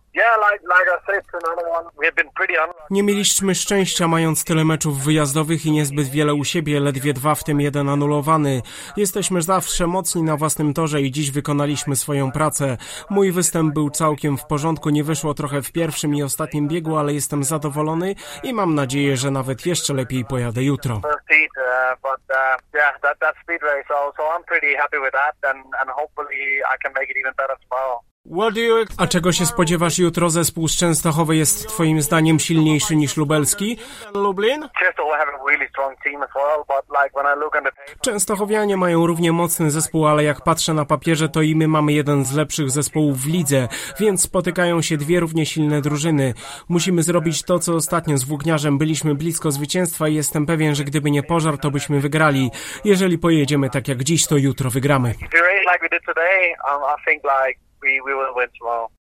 Nie mieliśmy szczęścia, mając tyle meczów wyjazdowych i niezbyt wiele u siebie, ledwie 2, w tym 1 anulowany. Jesteśmy zawsze mocni na własnym torze i dziś wykonaliśmy swoją pracę. Mój występ był całkiem w porządku, nie wyszło trochę w pierwszym i ostatnim biegu, ale jestem zadowolony i mam nadzieję, że nawet jeszcze lepiej pojadę jutro. A czego się spodziewasz jutro? Zespół z Częstochowy jest twoim zdaniem silniejszy niż lubelski? Lublin? Częstochowianie mają równie mocny zespół, ale jak patrzę na papierze, to i my mamy jeden z lepszych zespołów w lidze, więc spotykają się dwie równie silne drużyny. Musimy zrobić to, co ostatnio z Włókniarzem. Byliśmy blisko zwycięstwa i jestem pewien, że gdyby nie pożar, to byśmy wygrali. Jeżeli pojedziemy tak jak dziś, to jutro wygramy. We will win tomorrow.